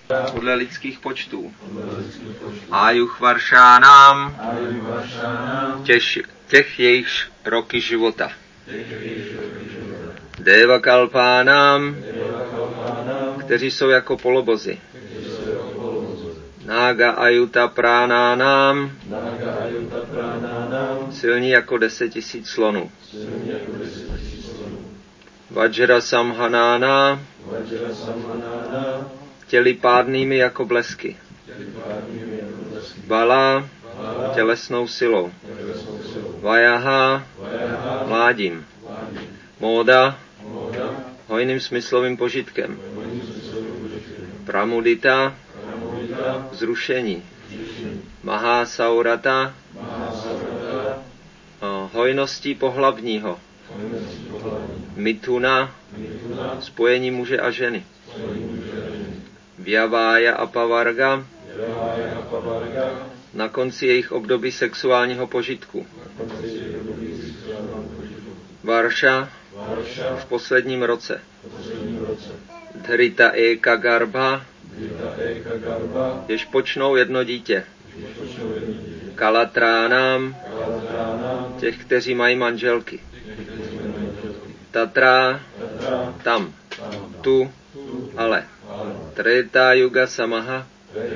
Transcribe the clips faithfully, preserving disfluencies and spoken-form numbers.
podle lidských počtů. Ájuch varšánám, těch, těch jejichž roky života. Devakalpánám, kteří jsou jako polobozy. Nága ajuta pránánám, silní jako deset tisíc slonů. Vajra samhanána, těli pádnými jako blesky. Bala, tělesnou silou. Vajaha, mládím. Móda, hojným smyslovým požitkem. Pramudita, zrušení. Mahasaurata, hojností pohlavního. Mituna, spojení muže a ženy. Vyavája apavarga, na konci jejich období sexuálního požitku. Varša, v posledním roce. Dhrita eka garbha, jež počnou jedno dítě. Kalatránám, těch, kteří mají manželky. Tatra, tam. Tu, ale. Treta yuga samaha,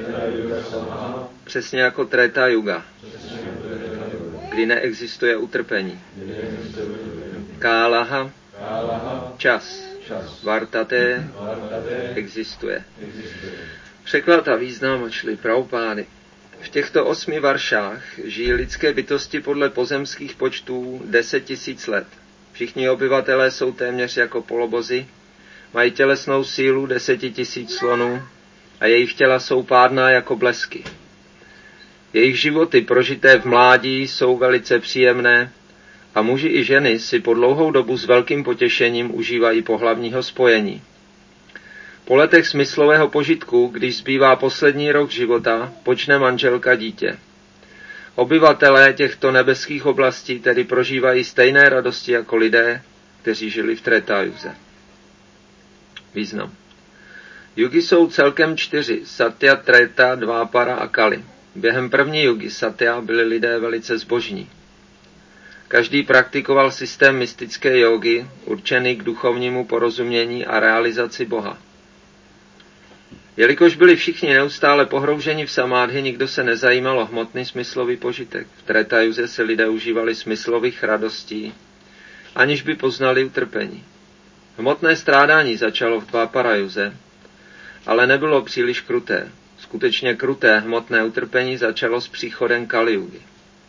přesně jako Treta yuga, kdy neexistuje utrpení. Kálaha, čas. Vartate, existuje. Překlad a význam od Šrily Prabhupády. V těchto osmi varšách žijí lidské bytosti podle pozemských počtů deset tisíc let. Všichni obyvatelé jsou téměř jako polobozy, mají tělesnou sílu deseti tisíc slonů a jejich těla jsou pádná jako blesky. Jejich životy prožité v mládí jsou velice příjemné a muži i ženy si po dlouhou dobu s velkým potěšením užívají pohlavního spojení. Po letech smyslového požitku, když zbývá poslední rok života, počne manželka dítě. Obyvatelé těchto nebeských oblastí tedy prožívají stejné radosti jako lidé, kteří žili v Tretájuze. Význam. Jugy jsou celkem čtyři, Satya, Treta, Dvápara a Kali. Během první jugy Satya byli lidé velice zbožní. Každý praktikoval systém mystické jógy, určený k duchovnímu porozumění a realizaci Boha. Jelikož byli všichni neustále pohrouženi v samádhy, nikdo se nezajímal o hmotný smyslový požitek. V Tretajuze se lidé užívali smyslových radostí, aniž by poznali utrpení. Hmotné strádání začalo v Dváparajuze, ale nebylo příliš kruté. Skutečně kruté hmotné utrpení začalo s příchodem Kalijugy.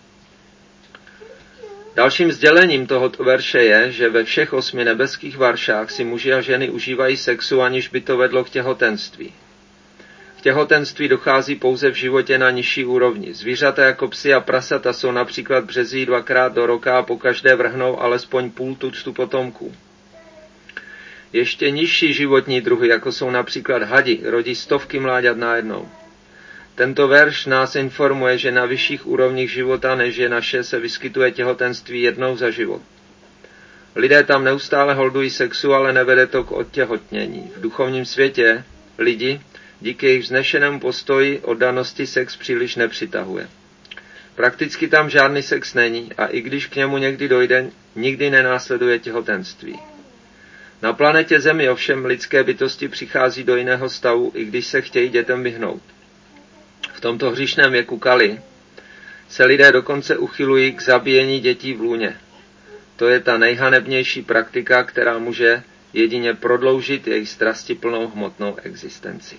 Dalším sdělením tohoto verše je, že ve všech osmi nebeských varšách si muži a ženy užívají sexu, aniž by to vedlo k těhotenství. K těhotenství dochází pouze v životě na nižší úrovni. Zvířata jako psi a prasata jsou například březí dvakrát do roka a pokaždé vrhnou alespoň půl tuctu potomků. Ještě nižší životní druhy, jako jsou například hadi, rodí stovky mláďat najednou. Tento verš nás informuje, že na vyšších úrovních života, než je naše, se vyskytuje těhotenství jednou za život. Lidé tam neustále holdují sexu, ale nevede to k odtěhotnění. V duchovním světě lidi díky jejich vznešenému postoji oddanosti sex příliš nepřitahuje. Prakticky tam žádný sex není a i když k němu někdy dojde, nikdy nenásleduje těhotenství. Na planetě Zemi ovšem lidské bytosti přichází do jiného stavu, i když se chtějí dětem vyhnout. V tomto hříšném věku Kali se lidé dokonce uchylují k zabíjení dětí v lůně. To je ta nejhanebnější praktika, která může jedině prodloužit jejich strastiplnou hmotnou existenci.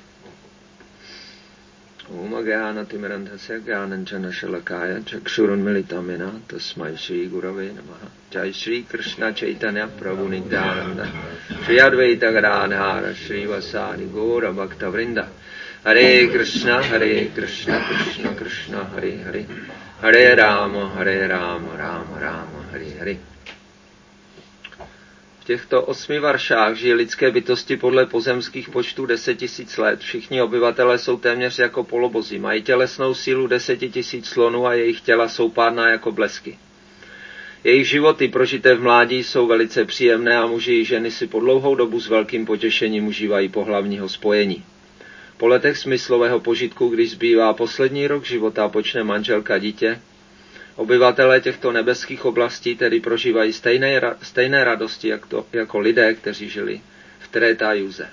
Om Gyana Timirandhasya Gyananjana Shalakaya Chakshurunmilitamena Tasmai Shri Gurave Namaha. Jai Shri Krishna Chaitanya Prabhu Nityananda Shri Advaita Gadadhara Shri Vasari Gaura Bhakta Vrinda. Hare Krishna Hare Krishna Krishna Krishna Hare Hare Hare Rama Hare Rama Rama Rama Hare Hare. V těchto osmi varšách žije lidské bytosti podle pozemských počtů deset tisíc let. Všichni obyvatelé jsou téměř jako polobozí. Mají tělesnou sílu deset tisíc slonů a jejich těla jsou pádná jako blesky. Jejich životy prožité v mládí jsou velice příjemné a muži i ženy si po dlouhou dobu s velkým potěšením užívají pohlavního spojení. Po letech smyslového požitku, když zbývá poslední rok života a počne manželka dítě, obyvatelé těchto nebeských oblastí tedy prožívají stejné, stejné radosti jak to, jako lidé, kteří žili v Trétajuze.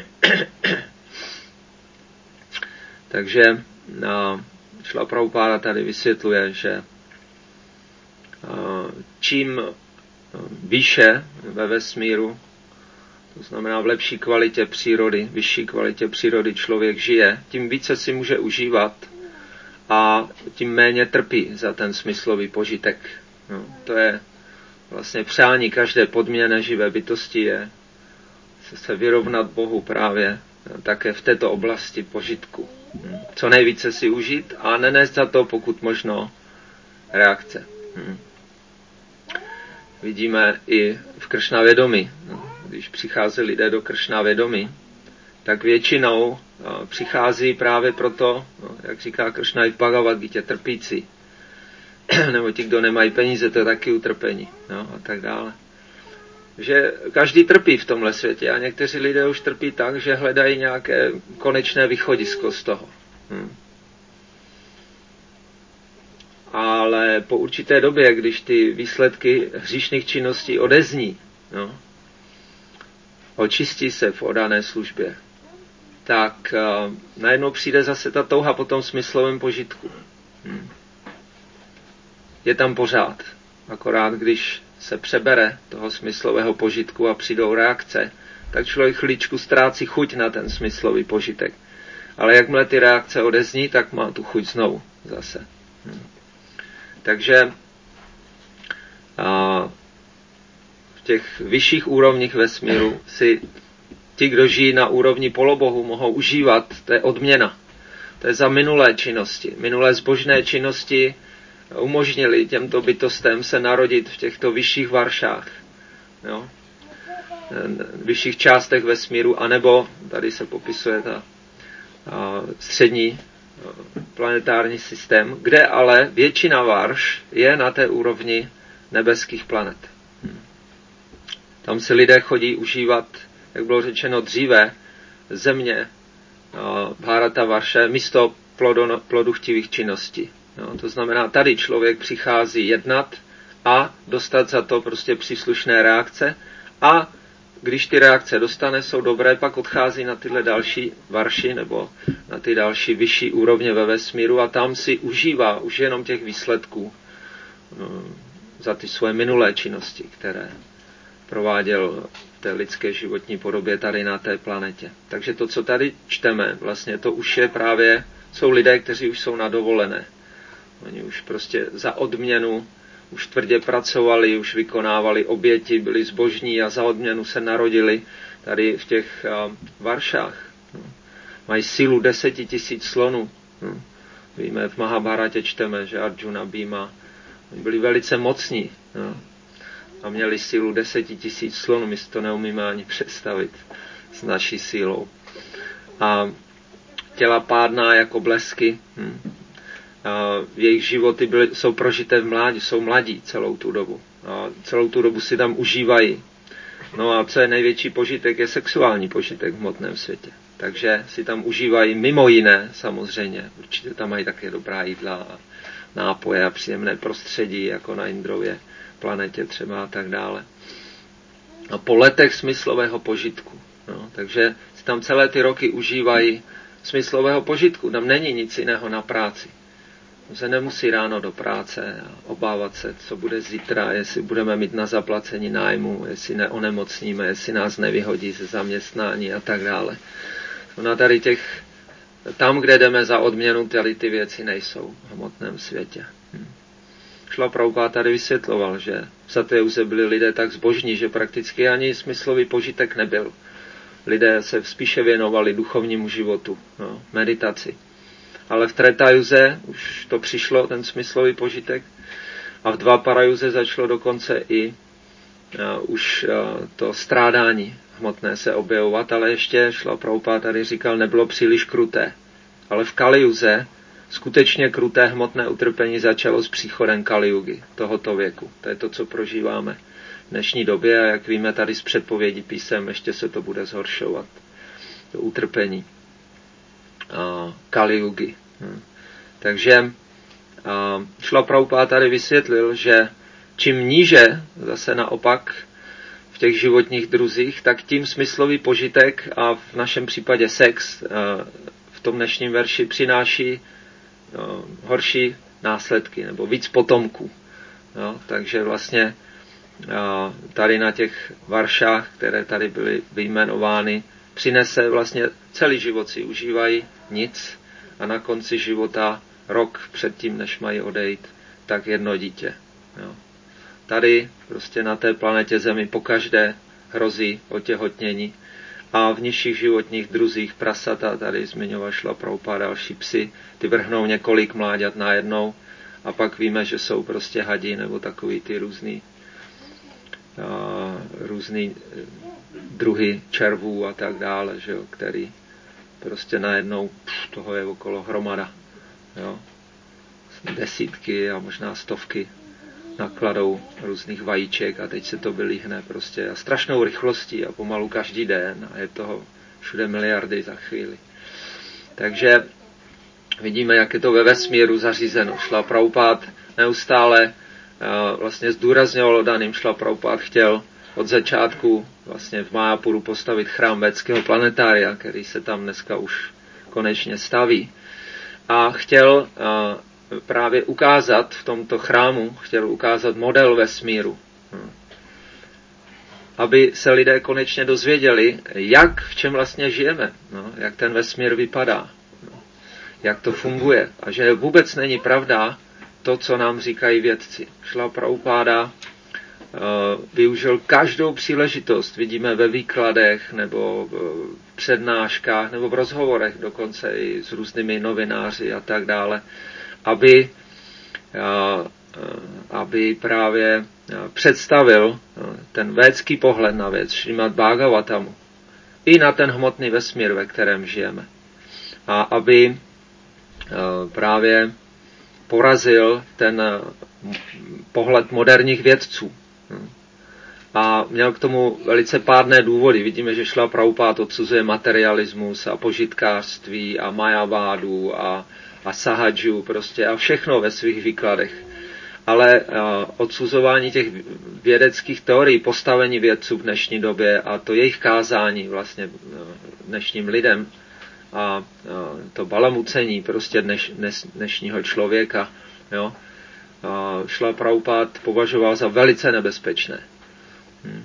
Takže Šrila Prabhupáda tady vysvětluje, že čím výše ve vesmíru, to znamená v lepší kvalitě přírody, vyšší kvalitě přírody člověk žije, tím více si může užívat a tím méně trpí za ten smyslový požitek. No, to je vlastně přání každé podměněné živé bytosti, je se vyrovnat Bohu právě také v této oblasti požitku. Co nejvíce si užít a nenést za to, pokud možno, reakce. Vidíme i v Kršna vědomí. Když přichází lidé do Kršna vědomí, tak většinou přichází právě proto, jak říká Kršna i v Bhagavad Gitě, trpící. Nebo ti, kdo nemají peníze, to je taky utrpení. No, a tak dále. Že každý trpí v tomhle světě a někteří lidé už trpí tak, že hledají nějaké konečné východisko z toho. Hm. Ale po určité době, když ty výsledky hříšných činností odezní, no, očistí se v oddané službě, tak uh, najednou přijde zase ta touha po tom smyslovém požitku. Hm. Je tam pořád. Akorát, když se přebere toho smyslového požitku a přijdou reakce, tak člověk chvíličku ztrácí chuť na ten smyslový požitek. Ale jakmile ty reakce odezní, tak má tu chuť znovu zase. Hm. Takže a v těch vyšších úrovních vesmíru si ti, kdo žijí na úrovni polobohu, mohou užívat, to je odměna. To je za minulé činnosti. Minulé zbožné činnosti umožnili těmto bytostem se narodit v těchto vyšších varšách, jo? Vyšších částech vesmíru, anebo tady se popisuje ta a, střední a, planetární systém, kde ale většina varš je na té úrovni nebeských planet. Hm. Tam si lidé chodí užívat, jak bylo řečeno dříve, země Bharata varše, místo plodu, ploduchtivých činností. No, to znamená, tady člověk přichází jednat a dostat za to prostě příslušné reakce a když ty reakce dostane, jsou dobré, pak odchází na tyhle další varši nebo na ty další vyšší úrovně ve vesmíru a tam si užívá už jenom těch výsledků no, za ty svoje minulé činnosti, které prováděl v té lidské životní podobě tady na té planetě. Takže to, co tady čteme, vlastně to už je právě, jsou lidé, kteří už jsou na dovolené. Oni už prostě za odměnu už tvrdě pracovali, už vykonávali oběti, byli zbožní a za odměnu se narodili tady v těch uh, varšách. No. Mají sílu deseti tisíc slonů. No. Víme, v Mahabharatě čteme, že Arjuna, Bhima, oni byli velice mocní. No. A měli sílu deseti tisíc slonů, my si to neumíme ani představit s naší sílou. A těla pádná jako blesky. Hm. A jejich životy byly, jsou prožité v mládí, jsou mladí celou tu dobu. A celou tu dobu si tam užívají. No a co je největší požitek, je sexuální požitek v hmotném světě. Takže si tam užívají mimo jiné, samozřejmě. Určitě tam mají také dobrá jídla a nápoje a příjemné prostředí, jako na Indrově planetě třeba a tak dále. A po letech smyslového požitku. No, takže si tam celé ty roky užívají smyslového požitku. Tam není nic jiného na práci. Se nemusí ráno do práce a obávat se, co bude zítra, jestli budeme mít na zaplacení nájmu, jestli neonemocníme, jestli nás nevyhodí ze zaměstnání a tak dále. Na tady těch, tam, kde jdeme za odměnu, tady ty věci nejsou v hmotném světě. Hm. Šrila Prabhupáda tady vysvětloval, že v Satyuze byli lidé tak zbožní, že prakticky ani smyslový požitek nebyl. Lidé se spíše věnovali duchovnímu životu, no, meditaci. Ale v Tretajuze už to přišlo, ten smyslový požitek. A v Dvaparajuze začalo dokonce i uh, už uh, to strádání hmotné se objevovat, ale ještě Šrila Prabhupáda tady říkal, nebylo příliš kruté. Ale v Kalijuze skutečně kruté hmotné utrpení začalo s příchodem Kalijugy, tohoto věku. To je to, co prožíváme v dnešní době a jak víme tady z předpovědí písem, ještě se to bude zhoršovat. To utrpení. Kali Yugy. Takže Šrila Prabhupáda tady vysvětlil, že čím níže, zase naopak, v těch životních druzích, tak tím smyslový požitek a v našem případě sex v tom dnešním verši přináší horší následky nebo víc potomků. No, takže vlastně tady na těch varšách, které tady byly vyjmenovány, přinese vlastně celý život si užívají nic a na konci života, rok předtím, než mají odejít, tak jedno dítě. Jo. Tady prostě na té planetě Zemi pokaždé hrozí otěhotnění a v nižších životních druzích prasata, tady zmiňoval Šrila Prabhupáda, další psy, ty vrhnou několik mláďat najednou a pak víme, že jsou prostě hadi nebo takový ty různý a, různý druhy červů a tak dále, že jo, který prostě najednou pff, toho je okolo hromada. Jo. Desítky a možná stovky nakladou různých vajíček a teď se to vylíhne prostě a strašnou rychlostí a pomalu každý den a je toho všude miliardy za chvíli. Takže vidíme, jak je to ve vesmíru zařízeno. Šrila Prabhupáda neustále uh, vlastně zdůrazňovalo daným. Šrila Prabhupáda chtěl od začátku vlastně v Májapuru postavit chrám védského planetária, který se tam dneska už konečně staví. A chtěl uh, právě ukázat v tomto chrámu, chtěl ukázat model vesmíru. Aby se lidé konečně dozvěděli, jak, v čem vlastně žijeme, no, jak ten vesmír vypadá, no, jak to funguje. A že vůbec není pravda to, co nám říkají vědci. Šrila Prabhupáda uh, využil každou příležitost, vidíme ve výkladech, nebo v přednáškách, nebo v rozhovorech, dokonce i s různými novináři a tak dále, aby, aby právě představil ten védský pohled na věc, Šrímad Bhagavatamu, i na ten hmotný vesmír, ve kterém žijeme. A aby právě porazil ten pohled moderních vědců. A měl k tomu velice pádné důvody. Vidíme, že Šrila Prabhupáda odsuzuje materialismus a požitkářství a majavádu a a sahadžu prostě a všechno ve svých výkladech. Ale odsuzování těch vědeckých teorií, postavení vědců v dnešní době a to jejich kázání vlastně dnešním lidem a to balamucení prostě dneš, dnes, dnešního člověka, jo, Šrila Prabhupáda považoval za velice nebezpečné. Hm.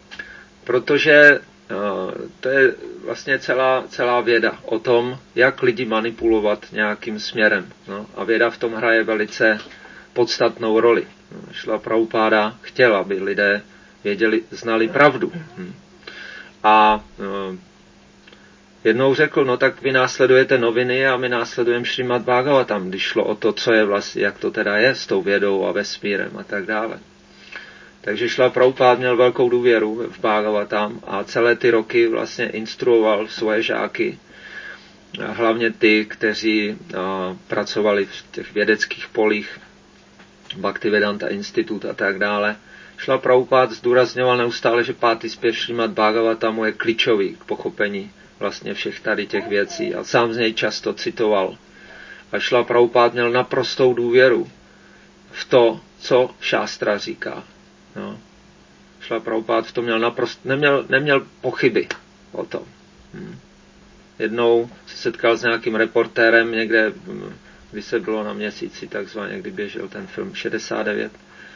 Protože to je vlastně celá, celá věda o tom, jak lidi manipulovat nějakým směrem. No, a věda v tom hraje velice podstatnou roli. No, Šrila Prabhupáda chtěl, aby lidé věděli, znali pravdu. Hm. A no, jednou řekl, no tak vy následujete noviny a my následujeme Šrímad Bhagavatam, když šlo o to, co je vlastně, jak to teda je s tou vědou a vesmírem a tak dále. Takže Šrila Prabhupáda měl velkou důvěru v Bhagavatam a celé ty roky vlastně instruoval svoje žáky, hlavně ty, kteří a, pracovali v těch vědeckých polích, Bhaktivedanta Institut a tak dále. Šrila Prabhupáda zdůrazňoval neustále, že pátý zpěv Šrímad Bhagavatamu je klíčový k pochopení vlastně všech tady těch věcí a sám z něj často citoval. A Šrila Prabhupáda měl naprostou důvěru v to, co šástra říká. No. Šrila Prabhupáda v tom měl naprost, neměl, neměl pochyby o tom. Hm. Jednou se setkal s nějakým reportérem někde, když se bylo na Měsíci, takzvaně, kdy běžel ten film šedesát devět.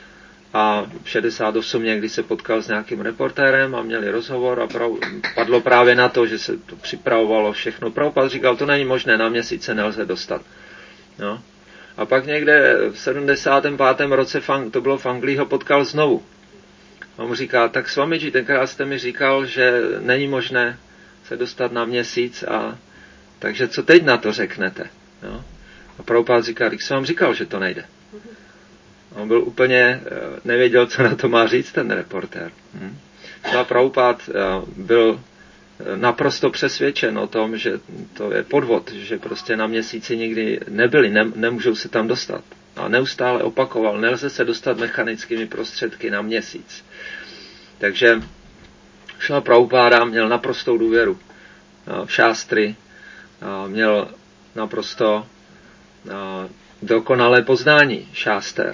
A v šedesát osm někdy se potkal s nějakým reportérem a měli rozhovor a prav, padlo právě na to, že se to připravovalo všechno. Prabhupáda říkal, to není možné, na Měsíc se nelze dostat. No. A pak někde v sedmdesátém pátém roce, to bylo v Anglii, ho potkal znovu. A mu říká, tak Swamiji, tenkrát jste mi říkal, že není možné se dostat na Měsíc, a takže co teď na to řeknete? Jo? A Prabhupáda říká, když jsem vám říkal, že to nejde. A on byl úplně, nevěděl, co na to má říct ten reportér. Hm? A Prabhupáda byl naprosto přesvědčen o tom, že to je podvod, že prostě na Měsíci nikdy nebyli, ne, nemůžou se tam dostat. A neustále opakoval, nelze se dostat mechanickými prostředky na Měsíc. Takže Šrila Prabhupáda měl naprostou důvěru v šástry, měl naprosto dokonalé poznání šáster.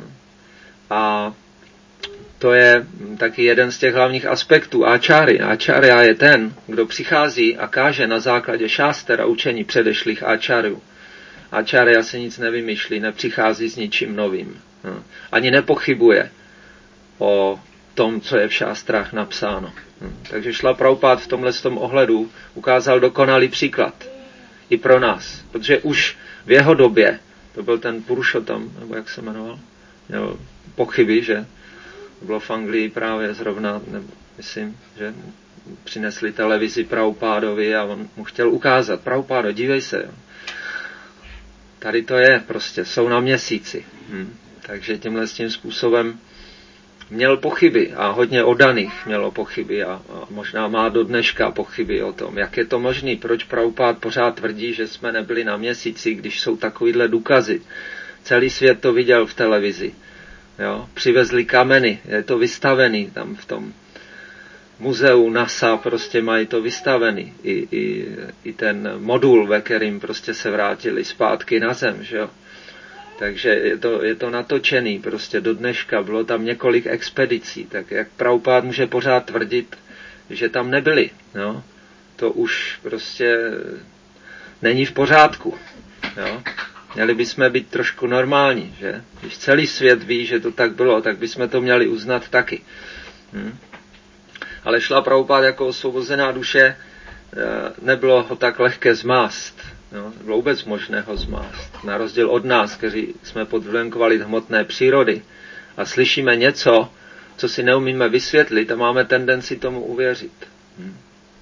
A to je taky jeden z těch hlavních aspektů áčáry. Áčárya je ten, kdo přichází a káže na základě šáster a učení předešlých áčárů. Áčárya si nic nevymýšlí, nepřichází s ničím novým. Ani nepochybuje o tom, co je v šástrách napsáno. Takže Šrila Prabhupád v tomhle tom ohledu ukázal dokonalý příklad i pro nás, protože už v jeho době, to byl ten Purušottam, nebo jak se jmenoval, měl pochyby, že bylo v Anglii právě zrovna, nebo myslím, že přinesli televizi Prabhupádovi a on mu chtěl ukázat, Prabhupádo, dívej se, jo. Tady to je prostě, jsou na měsíci. Hm. Takže tímhle s tím způsobem měl pochyby a hodně oddaných mělo pochyby a, a možná má do dneška pochyby o tom, jak je to možné, proč Prabhupád pořád tvrdí, že jsme nebyli na měsíci, když jsou takovýhle důkazy. Celý svět to viděl v televizi. Jo? Přivezli kameny, je to vystavený tam v tom muzeu NASA, prostě mají to vystavený. I, i, i ten modul, ve kterým prostě se vrátili zpátky na zem, že jo. Takže je to, je to natočený prostě do dneška, bylo tam několik expedicí, tak jak Prabhupád může pořád tvrdit, že tam nebyli, no? To už prostě není v pořádku, jo? Měli bychom být trošku normální, že? Když celý svět ví, že to tak bylo, tak bychom to měli uznat taky. Hm? Ale Šrila Prabhupád jako osvobozená duše, nebylo ho tak lehké zmást. No, bylo vůbec možné ho zmást. Na rozdíl od nás, kteří jsme pod vlivem kvalit hmotné přírody a slyšíme něco, co si neumíme vysvětlit a máme tendenci tomu uvěřit. Hm.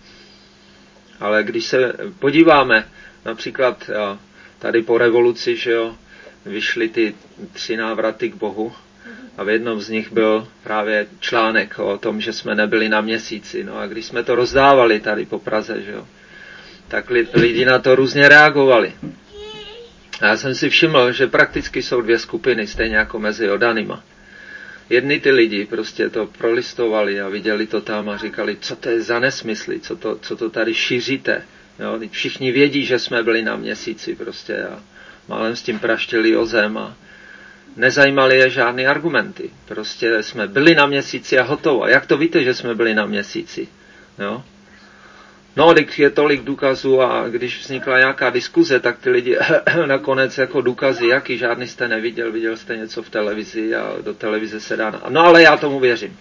Ale když se podíváme, například tady po revoluci, že jo, vyšly ty tři návraty k Bohu a v jednom z nich byl právě článek o tom, že jsme nebyli na měsíci. No a když jsme to rozdávali tady po Praze, že jo, tak lidi na to různě reagovali. A já jsem si všiml, že prakticky jsou dvě skupiny, stejně jako mezi odanýma. Jedni ty lidi prostě to prolistovali a viděli to tam a říkali, co to je za nesmysly, co to, co to tady šíříte. Jo? Všichni vědí, že jsme byli na měsíci prostě a málem s tím praštili o zem a nezajímali je žádný argumenty. Prostě jsme byli na měsíci a hotovo. Jak to víte, že jsme byli na měsíci? Jo? No, když je tolik důkazů a když vznikla nějaká diskuze, tak ty lidi nakonec jako důkazy, jaký, žádný jste neviděl, viděl jste něco v televizi a do televize se dá. No ale já tomu věřím.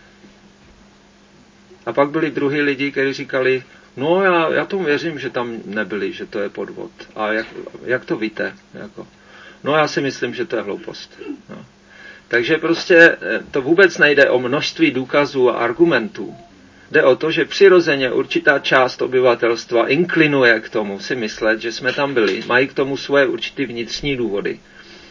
A pak byli druhý lidi, kteří říkali, no já, já tomu věřím, že tam nebyli, že to je podvod. A jak, jak to víte? Jako, no já si myslím, že to je hloupost. No. Takže prostě to vůbec nejde o množství důkazů a argumentů. Jde o to, že přirozeně určitá část obyvatelstva inklinuje k tomu si myslet, že jsme tam byli, mají k tomu svoje určitý vnitřní důvody.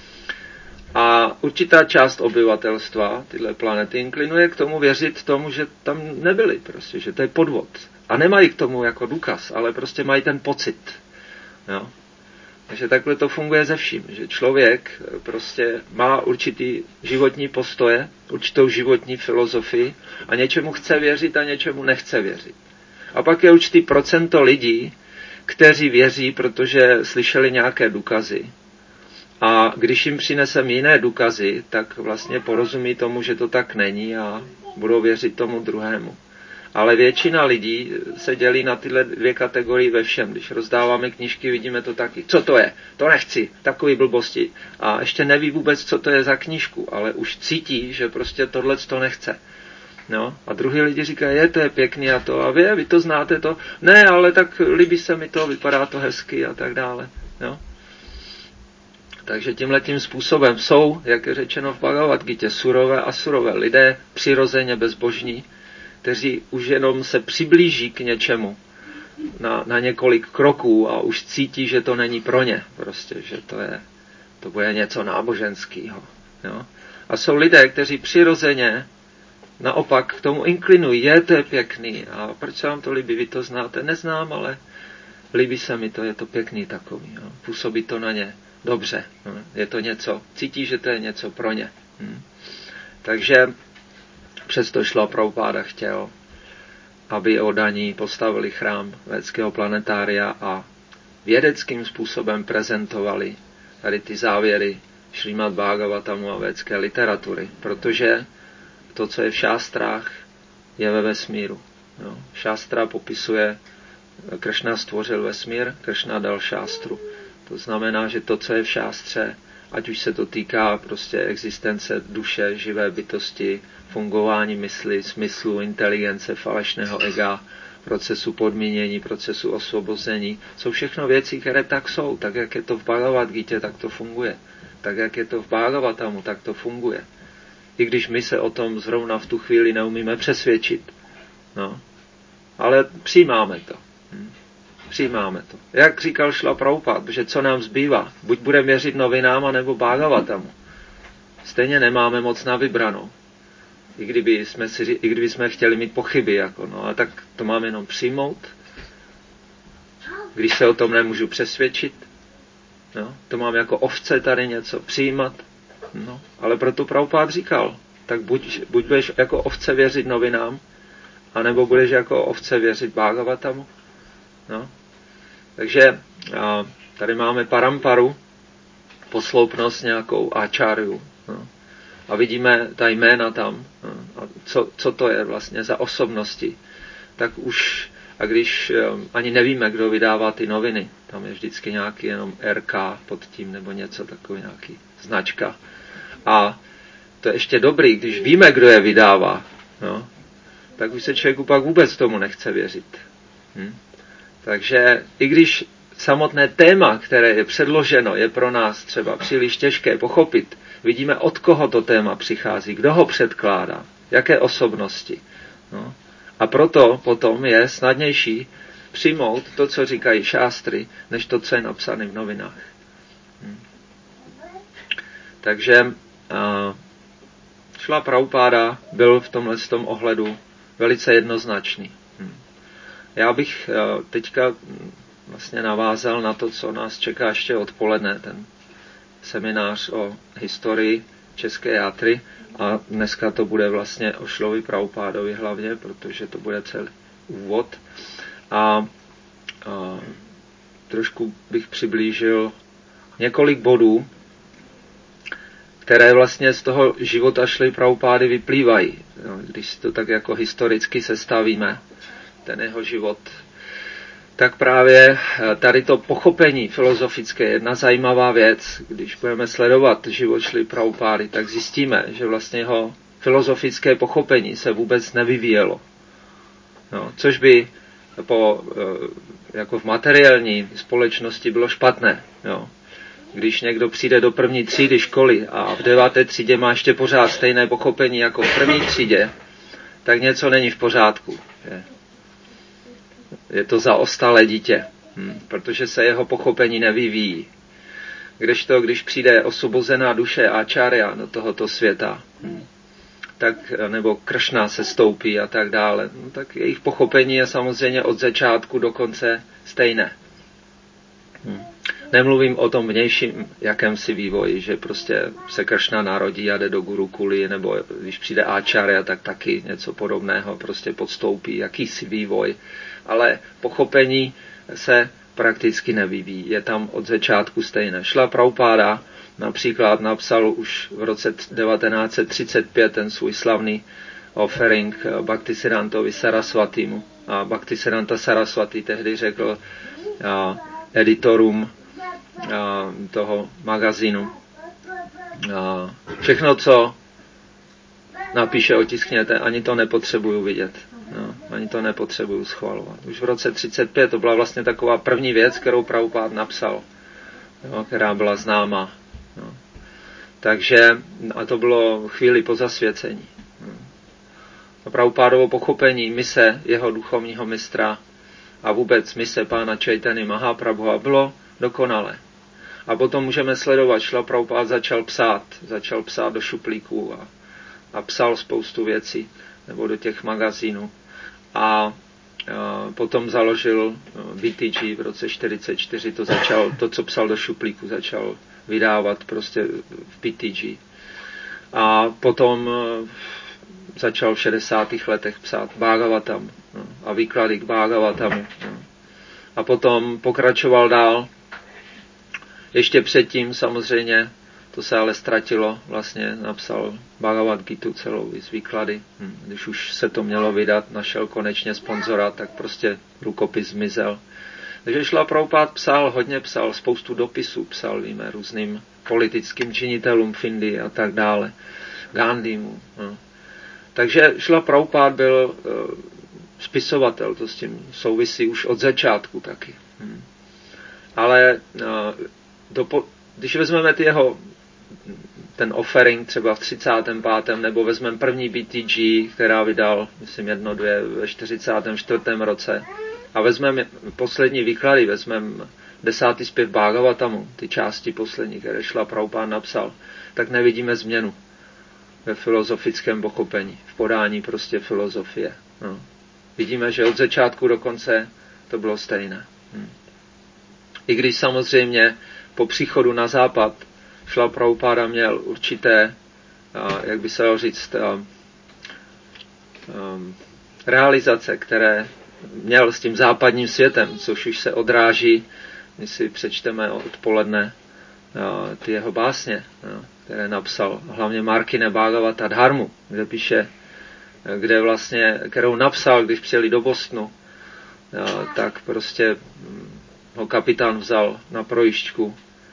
A určitá část obyvatelstva tyhle planety inklinuje k tomu věřit tomu, že tam nebyli, prostě, že to je podvod. A nemají k tomu jako důkaz, ale prostě mají ten pocit. Jo? Takže takhle to funguje ze vším, že člověk prostě má určitý životní postoje, určitou životní filozofii a něčemu chce věřit a něčemu nechce věřit. A pak je určitý procento lidí, kteří věří, protože slyšeli nějaké důkazy. A když jim přinesem jiné důkazy, tak vlastně porozumí tomu, že to tak není a budou věřit tomu druhému. Ale většina lidí se dělí na tyhle dvě kategorie ve všem. Když rozdáváme knížky, vidíme to taky. Co to je? To nechci. Takový blbosti. A ještě neví vůbec, co to je za knížku, ale už cítí, že prostě tohle to nechce. No, a druhý lidi říkají, je, to je pěkný a to. A vy, vy to znáte to? Ne, ale tak líbí se mi to, vypadá to hezky a tak dále. No. Takže tímhletím způsobem jsou, jak je řečeno v Bhagavad Gitě, surové a surové lidé, přirozeně bezbožní, kteří už jenom se přiblíží k něčemu na, na několik kroků a už cítí, že to není pro ně. Prostě, že to je, to bude něco náboženského. Jo? A jsou lidé, kteří přirozeně naopak k tomu inklinují. Je, to je pěkný. A proč se vám to líbí? Vy to znáte? Neznám, ale líbí se mi to, je to pěkný takový. Jo? Působí to na ně dobře. Jo? Je to něco, cítí, že to je něco pro ně. Hm? Takže přesto Šrila Prabhupáda chtěl, aby oddaní postavili chrám védského planetária a vědeckým způsobem prezentovali tady ty závěry Šrímad Bhagavatamu a védské literatury, protože to, co je v šástrách, je ve vesmíru. Jo. Šástra popisuje, Kršna stvořil vesmír, Kršna dal šástru. To znamená, že to, co je v šástře, ať už se to týká prostě existence duše, živé bytosti, fungování mysli, smyslu, inteligence, falešného ega, procesu podmínění, procesu osvobození, jsou všechno věci, které tak jsou. Tak, jak je to v Bhagavad Gítě, tak to funguje. Tak, jak je to v Bhagavatamu, tak to funguje. I když my se o tom zrovna v tu chvíli neumíme přesvědčit. No. Ale přijímáme to. Hm. Přijímáme to. Jak říkal Šrila Prabhupád, že co nám zbývá? Buď budeme věřit novinám, anebo Bhagavatamu. Stejně nemáme moc na vybranou. I kdyby jsme, si, i kdyby jsme chtěli mít pochyby, jako, no, a tak to máme jenom přijmout. Když se o tom nemůžu přesvědčit, no, to mám jako ovce tady něco přijímat. No, ale proto Prabhupád říkal, tak buď, buď budeš jako ovce věřit novinám, anebo budeš jako ovce věřit Bhagavatamu. No. Takže a, tady máme paramparu, posloupnost nějakou áčáryu. No. A vidíme ta jména tam. No. A co, co to je vlastně za osobnosti. Tak už, a když um, ani nevíme, kdo vydává ty noviny, tam je vždycky nějaký jenom er ká pod tím, nebo něco takový, nějaký značka. A to je ještě dobrý, když víme, kdo je vydává, no, tak už se člověku pak vůbec tomu nechce věřit. Hm? Takže i když samotné téma, které je předloženo, je pro nás třeba příliš těžké pochopit, vidíme, od koho to téma přichází, kdo ho předkládá, jaké osobnosti. No. A proto potom je snadnější přijmout to, co říkají šástry, než to, co je napsané v novinách. Hm. Takže uh, Šrila Prabhupáda byl v tomhle tom ohledu velice jednoznačný. Hm. Já bych uh, teďka vlastně navázal na to, co nás čeká ještě odpoledne, ten seminář o historii české játry, a dneska to bude vlastně o Šrilovi Prabhupádovi hlavně, protože to bude celý úvod. A, a trošku bych přiblížil několik bodů, které vlastně z toho života Šrily Prabhupády vyplývají. Když si to tak jako historicky sestavíme, ten jeho život, tak právě tady to pochopení filozofické je jedna zajímavá věc. Když budeme sledovat život Šrily Prabhupády, tak zjistíme, že vlastně jeho filozofické pochopení se vůbec nevyvíjelo. No, což by po, jako v materiální společnosti bylo špatné. Jo. Když někdo přijde do první třídy školy a v deváté třídě má ještě pořád stejné pochopení jako v první třídě, tak něco není v pořádku. Je, je to zaostalé dítě, hm, protože se jeho pochopení nevyvíjí. Kdežto, když přijde osvobozená duše áčárya do tohoto světa, hm, tak, nebo Kršna se stoupí a tak dále, no, tak jejich pochopení je samozřejmě od začátku do konce stejné. Hm. Nemluvím o tom vnějším jakémsi vývoji, že prostě se Kršna narodí a jde do Gurukuli, nebo když přijde áčárya, tak taky něco podobného prostě podstoupí, jakýsi vývoj. Ale pochopení se prakticky nevyvíjí. Je tam od začátku stejné. Šrila Prabhupáda například napsal už v roce devatenáct set třicet pět ten svůj slavný offering Bhaktisiddhantovi Sarasvatimu. A Bhaktisiddhanta Sarasvati tehdy řekl a, editorům a, toho magazínu: a, všechno, co napíše, otiskněte, ani to nepotřebuju vidět. No, ani to nepotřebuju schvalovat. Už v roce třicet pět to byla vlastně taková první věc, kterou Prabhupád napsal, jo, která byla známá. No. Takže, a to bylo chvíli po zasvěcení. No. A Prabhupádovo pochopení mise jeho duchovního mistra a vůbec mise pána Chaitanya Mahaprabhu bylo dokonalé. A potom můžeme sledovat, Šrila Prabhupád začal psát, začal psát do šuplíků a, a psal spoustu věcí, nebo do těch magazínů. A, a potom založil bé té gé v roce čtyřicet čtyři, to začal, to, co psal do šuplíku, začal vydávat prostě v bé té gé. A potom začal v šedesátých letech psát Bhagavatam, no, a výklady k Bhagavatamu. No. a potom pokračoval dál. Ještě předtím samozřejmě, to se ale ztratilo, vlastně napsal Bhagavad Gitu celou z výklady. Když už se to mělo vydat, našel konečně sponzora, tak prostě rukopis zmizel. Takže Šrila Prabhupád psal, hodně psal, spoustu dopisů psal, víme, různým politickým činitelům v Indii a tak dále, Gandhimu. No. Takže Šrila Prabhupád byl uh, spisovatel, to s tím souvisí už od začátku taky. Hmm. Ale uh, do, když vezmeme ty jeho ten offering třeba v třicátém pátém nebo vezmeme první B T G, která vydal, myslím, jedno, dvě ve čtyřicátém čtvrtém roce, a vezmeme poslední výklady, vezmeme desátý zpěv Bhagavatamu, ty části poslední, které Šrila Prabhupád napsal, tak nevidíme změnu ve filozofickém pochopení, v podání prostě filozofie. No. Vidíme, že od začátku do konce to bylo stejné. Hm. I když samozřejmě po příchodu na západ Šrila Prabhupáda měl určité, jak by se dalo říct, realizace, které měl s tím západním světem, což už se odráží, když si přečteme odpoledne ty jeho básně, které napsal, hlavně Markine Bhagavata Dharmu, kde píše, kde vlastně, kterou napsal, když přijeli do Bostonu, tak prostě ho kapitán vzal na projížďku,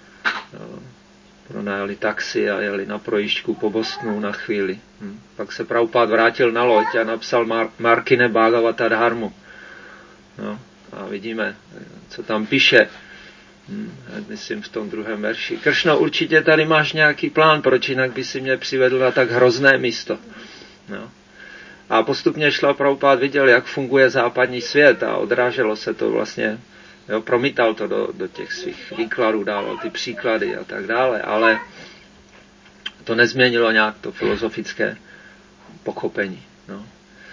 pronajali taxi a jeli na projížďku po Bostonu na chvíli. Hm. Pak se Prabhupád vrátil na loď a napsal Mar- Markine Bhagavata Dharmu. No, a vidíme, co tam píše. Hm. Myslím v tom druhém verši. Kršno, určitě tady máš nějaký plán, proč jinak by si mě přivedl na tak hrozné místo. No. A postupně Šrila Prabhupád viděl, jak funguje západní svět a odráželo se to vlastně. Jo, promítal to do, do těch svých výkladů, dával ty příklady a tak dále, ale to nezměnilo nějak to filozofické pochopení. No.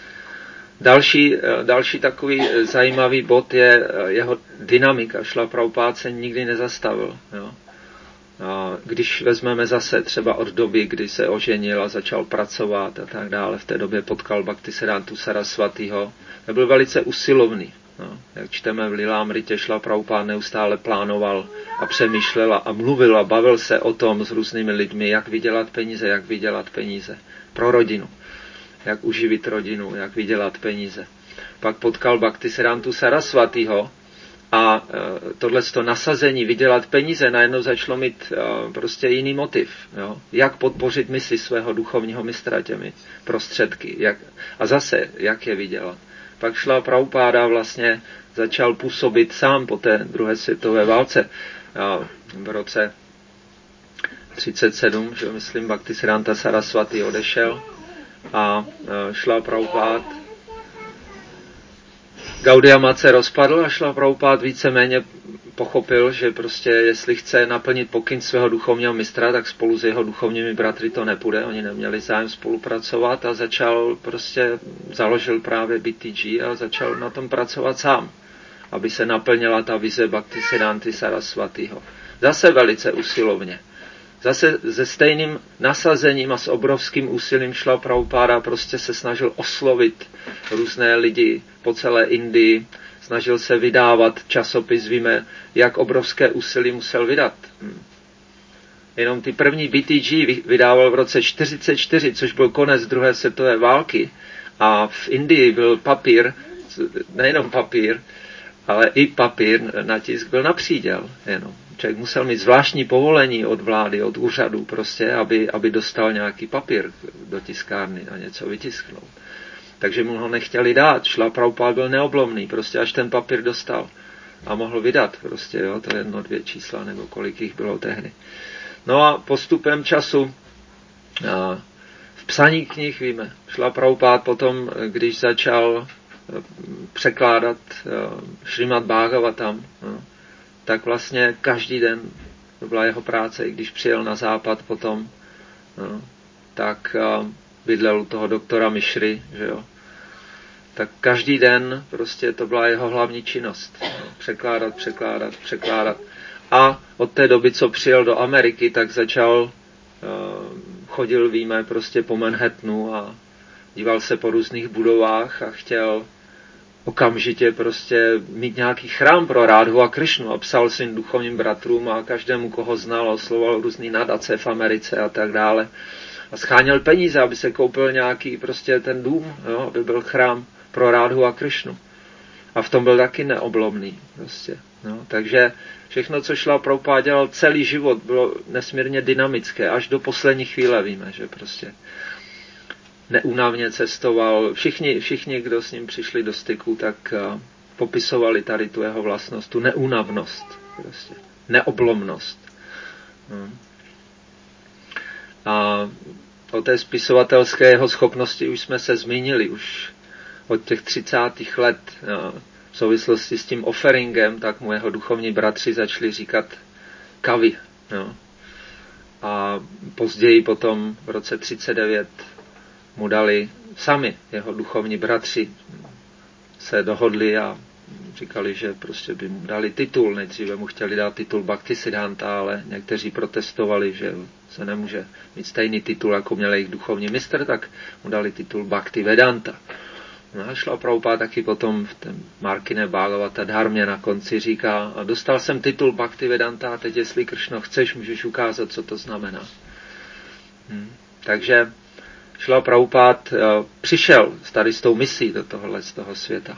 Další, další takový zajímavý bod je jeho dynamika. Šrila Prabhupád se nikdy nezastavil. Jo. A když vezmeme zase třeba od doby, kdy se oženil a začal pracovat a tak dále, v té době potkal Bhaktisiddhántu Sarasvatýho, to byl velice usilovný. No, jak čteme v Lilámritě, Šrila Prabhupád neustále plánoval a přemýšlel a mluvil a bavil se o tom s různými lidmi, jak vydělat peníze, jak vydělat peníze pro rodinu, jak uživit rodinu, jak vydělat peníze. Pak potkal Bhaktisiddhántu Sarasvatýho a e, tohleto nasazení vydělat peníze najednou začalo mít e, prostě jiný motiv. Jo? Jak podpořit mysli svého duchovního mistra těmi prostředky. Jak, a zase, jak je vydělat. Pak Šrila Prabhupáda vlastně začal působit sám po té druhé světové válce. A v roce třicet sedm, že myslím, Bhaktisiddhánta Sarasvatý odešel a Šrila Prabhupád Gaudiya Mat se rozpadl a Šrila Prabhupád víceméně pochopil, že prostě jestli chce naplnit pokyn svého duchovního mistra, tak spolu s jeho duchovními bratry to nepůjde, oni neměli zájem spolupracovat a začal prostě, založil právě B T G a začal na tom pracovat sám, aby se naplnila ta vize Bhaktisiddhánty Sarasvatýho. Zase velice usilovně. Zase se stejným nasazením a s obrovským úsilím Šrila Prabhupáda prostě se snažil oslovit různé lidi po celé Indii, snažil se vydávat časopis, víme, jak obrovské úsilí musel vydat. Jenom ty první B T G vydával v roce čtyřicet čtyři, což byl konec druhé světové války. A v Indii byl papír, nejenom papír, ale i papír na tisk byl na příděl. Jenom. Člověk musel mít zvláštní povolení od vlády, od úřadu prostě, aby, aby dostal nějaký papír do tiskárny a něco vytisknout. Takže mu ho nechtěli dát. Šrila Prabhupád byl neoblomný, prostě až ten papír dostal a mohl vydat prostě, jo, to je jedno, dvě čísla, nebo kolik jich bylo tehdy. No a postupem času a v psaní knih víme, Šrila Prabhupád potom, když začal překládat Šrimad Bhagavatam, no, tak vlastně každý den to byla jeho práce, i když přijel na západ potom, no, tak bydlel u toho doktora Mišry, že jo, tak každý den prostě to byla jeho hlavní činnost. No, překládat, překládat, překládat. A od té doby, co přijel do Ameriky, tak začal, uh, chodil, víme, prostě po Manhattanu a díval se po různých budovách a chtěl okamžitě prostě mít nějaký chrám pro Rádhu a Krišnu a psal svým duchovním bratrům a každému, koho znal, oslovoval různý nadace v Americe a tak dále. A scháněl peníze, aby se koupil nějaký prostě ten dům, jo, aby byl chrám pro Rádhu a Krišnu. A v tom byl taky neoblomný. Prostě, no. Takže všechno, co Šrila Prabhupáda dělal celý život, bylo nesmírně dynamické. Až do poslední chvíle víme, že prostě neúnavně cestoval. Všichni, všichni, kdo s ním přišli do styku, tak uh, popisovali tady tu jeho vlastnost, tu neúnavnost, prostě, neoblomnost. No. A o té spisovatelské jeho schopnosti už jsme se zmínili, už od těch třicátých let uh, v souvislosti s tím offeringem, tak mu jeho duchovní bratři začali říkat kavi. No. A později potom v roce třicet devět mu dali sami, jeho duchovní bratři se dohodli a říkali, že prostě by mu dali titul. Nejdříve mu chtěli dát titul Bhaktisiddhanta, ale někteří protestovali, že se nemůže mít stejný titul, jako měl jejich duchovní mistr, tak mu dali titul Bhaktivedanta. No a Šrila Prabhupáda taky potom v té Markine Bhagavata dharmě na konci říká, a dostal jsem titul Bhaktivedanta a teď, jestli Kršno chceš, můžeš ukázat, co to znamená. Hm. Takže Šrila Prabhupáda uh, přišel tady s tou misí do tohohle, z toho světa.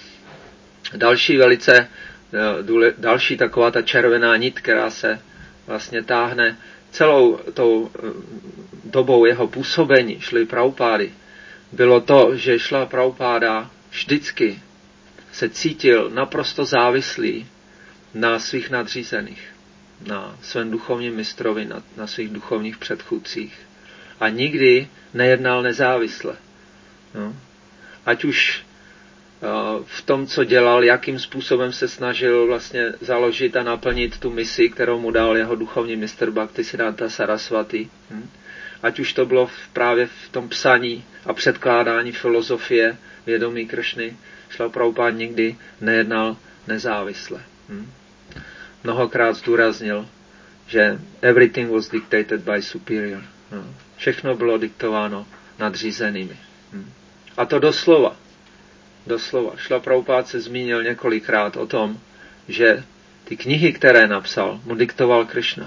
Další velice, uh, důle, další taková ta červená nit, která se vlastně táhne celou tou uh, dobou jeho působení Šrily Prabhupády, bylo to, že Šrila Prabhupáda vždycky se cítil naprosto závislý na svých nadřízených, na svém duchovním mistrovi, na, na svých duchovních předchůdcích. A nikdy nejednal nezávisle. No. Ať už uh, v tom, co dělal, jakým způsobem se snažil vlastně založit a naplnit tu misi, kterou mu dal jeho duchovní mistr Bhaktisiddhanta Saraswati. Hm. Ať už to bylo v, právě v tom psaní a předkládání filozofie vědomí Kršny, Šrila Prabhupáda nikdy nejednal nezávisle. Hm. Mnohokrát zdůraznil, že everything was dictated by superior. Hm. Všechno bylo diktováno nadřízenými. Hm. A to doslova. Doslova. Šrila Prabhupáda se zmínil několikrát o tom, že ty knihy, které napsal, mu diktoval Kršna.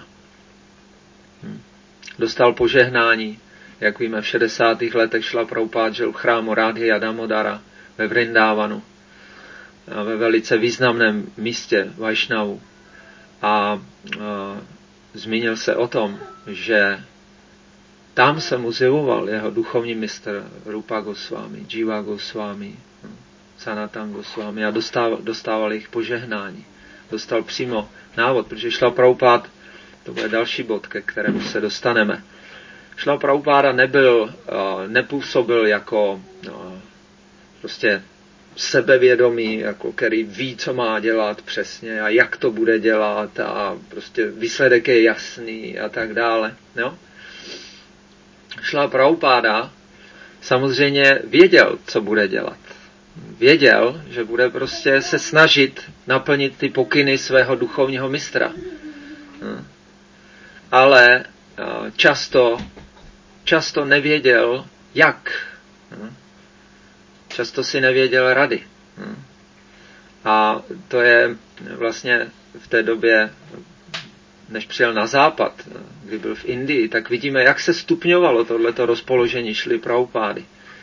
Hm. Dostal požehnání, jak víme, v šedesátých letech Šrila Prabhupáda žil v chrámu Rádhy a Damodara ve Vrindávanu, a ve velice významném místě Vajšnavu. A, a zmínil se o tom, že tam se mu zjevoval jeho duchovní mistr Rupa Goswami, Jiva Goswami, Sanatan Goswami a dostával, dostával jejich požehnání. Dostal přímo návod, protože Šrila Prabhupáda, to bude další bod, ke kterému se dostaneme. Šrila Prabhupáda nebyl, nepůsobil jako no, prostě sebevědomý, jako který ví, co má dělat přesně a jak to bude dělat a prostě výsledek je jasný a tak dále. No? Šrila Prabhupáda samozřejmě věděl, co bude dělat. Věděl, že bude prostě se snažit naplnit ty pokyny svého duchovního mistra. Ale často, často nevěděl, jak. Často si nevěděl rady. A to je vlastně v té době, než přijel na západ, kdy byl v Indii, tak vidíme, jak se stupňovalo tohleto rozpoložení Šrily Prabhupády.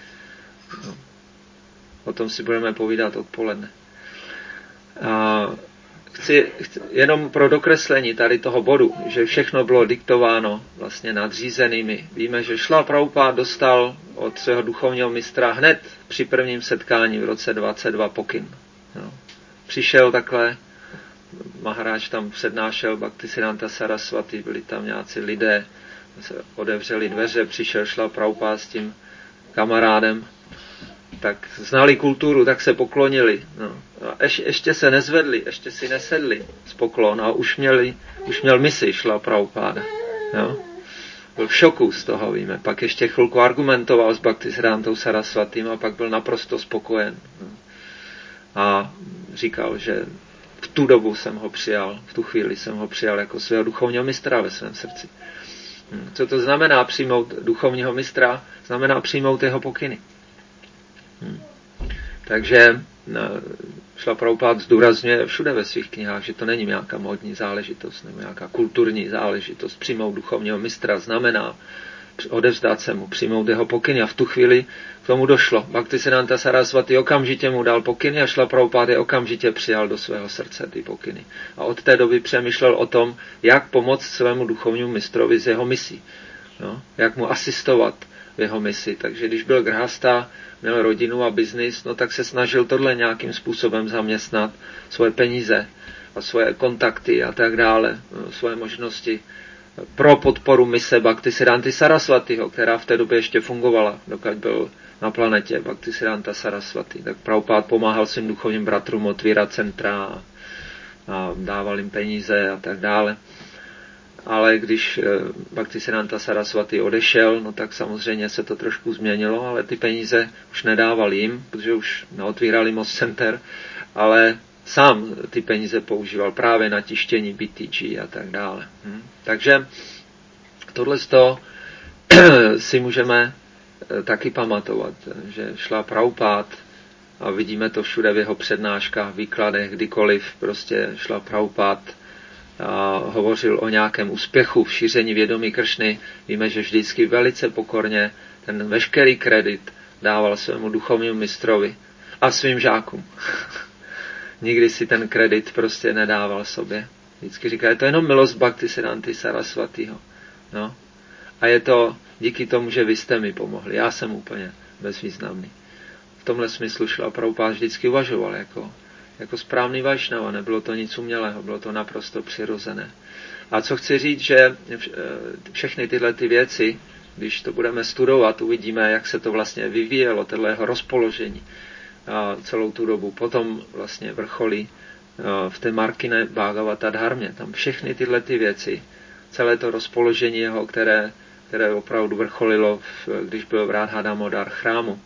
O tom si budeme povídat odpoledne. A chci, chci jenom pro dokreslení tady toho bodu, že všechno bylo diktováno vlastně nadřízenými. Víme, že Šrila Prabhupáda dostal od svého duchovního mistra hned při prvním setkání v roce dvacet dva pokyn. No. Přišel takhle, Maharaj tam přednášel Bhaktisiddhanta Saraswati, byli tam nějací lidé, se otevřeli dveře, přišel Šrila Prabhupáda s tím kamarádem, tak znali kulturu, tak se poklonili. No. A ješ, ještě se nezvedli, ještě si nesedli z poklon a už, měli, už měl misi Šrila Prabhupáda. Jo? Byl v šoku z toho, víme. Pak ještě chvilku argumentoval s Bhaktisiddhantou Saraswatim a pak byl naprosto spokojen. No. A říkal, že v tu dobu jsem ho přijal, v tu chvíli jsem ho přijal jako svého duchovního mistra ve svém srdci. Co to znamená přijmout duchovního mistra? Znamená přijmout jeho pokyny. Hmm. Takže Šla Prabhupád zdůrazňuje všude ve svých knihách, že to není nějaká módní záležitost nebo nějaká kulturní záležitost. Přijmout duchovního mistra znamená odevzdat se mu, přijmout jeho pokyny a v tu chvíli k tomu došlo. Bhaktisiddhanta Sarasvati okamžitě mu dal pokyny a Šla Prabhupád je okamžitě přijal do svého srdce ty pokyny. A od té doby přemýšlel o tom, jak pomoct svému duchovnímu mistrovi z jeho misí. No, jak mu asistovat v jeho misi. Takže když byl grhasta, měl rodinu a biznis, no tak se snažil tohle nějakým způsobem zaměstnat, svoje peníze a svoje kontakty a tak dále, svoje možnosti pro podporu mise Bhaktisiddhanty Sarasvatiho, která v té době ještě fungovala, dokud byl na planetě Bhaktisiddhanta Sarasvati. Tak Prabhupád pomáhal svým duchovním bratrům otvírat centra a, a dával jim peníze a tak dále. Ale když Bhaktisiddhanta Sarasvati odešel, no tak samozřejmě se to trošku změnilo, ale ty peníze už nedával jim, protože už neotvírali moc center, ale sám ty peníze používal právě na tištění B T G a tak dále. Hm. Takže tohle z toho si můžeme taky pamatovat, že Šla Prabhupád, a vidíme to všude v jeho přednáškách, výkladech, kdykoliv prostě Šla Prabhupád a hovořil o nějakém úspěchu v šíření vědomí Kršny, víme, že vždycky velice pokorně ten veškerý kredit dával svému duchovnímu mistrovi a svým žákům. Nikdy si ten kredit prostě nedával sobě. Vždycky říká, je to jenom milost Bhaktisiddhanty Sarasvatiho. No. A je to díky tomu, že vy jste mi pomohli. Já jsem úplně bezvýznamný. V tomhle smyslu Šla Prabhupád vždycky uvažoval jako jako správný vajšnava, nebylo to nic umělého, bylo to naprosto přirozené. A co chci říct, že všechny tyhle ty věci, když to budeme studovat, uvidíme, jak se to vlastně vyvíjelo, tohle jeho rozpoložení a celou tu dobu. Potom vlastně vrcholí v té Markine Bhagavata dharmě. Tam všechny tyhle ty věci, celé to rozpoložení jeho, které, které opravdu vrcholilo, když byl v Radha Damodar chrámu,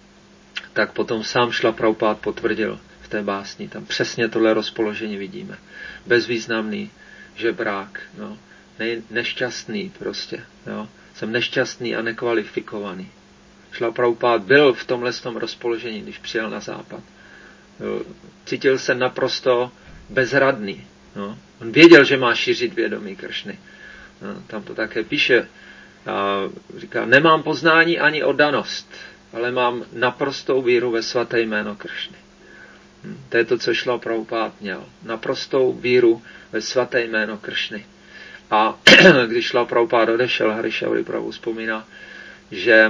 tak potom sám Šla Prabhupád potvrdil v té básni. Tam přesně tohle rozpoložení vidíme. Bezvýznamný žebrák, no. Ne, nešťastný prostě. Jo. Jsem nešťastný a nekvalifikovaný. Šla Prabhupád byl v tomhle tom rozpoložení, když přijel na západ. Cítil se naprosto bezradný. No. On věděl, že má šířit vědomí Kršny. No, tam to také píše. A říká, nemám poznání ani oddanost, ale mám naprostou víru ve svaté jméno Kršny. To je to, co Šla Prabhupád měl. Naprostou víru ve svaté jméno Kršny. A když Šla Prabhupád odešel, Harishauri Prabhu vzpomíná, že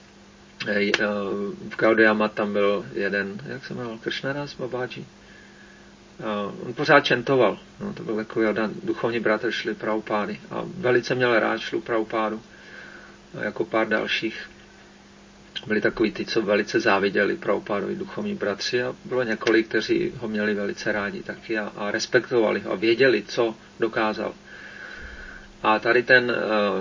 v Gaudiya tam byl jeden, jak se jmenoval, Kršnadas Babaji. On pořád čentoval. No, to byl takový duchovní bratr Šly Prabhupády. A velice měl rád Šlu Prabhupádu. Jako pár dalších. Byli takový ty, co velice záviděli Prabhupádovi duchovní bratři a bylo několik, kteří ho měli velice rádi taky a, a respektovali ho a věděli, co dokázal. A tady ten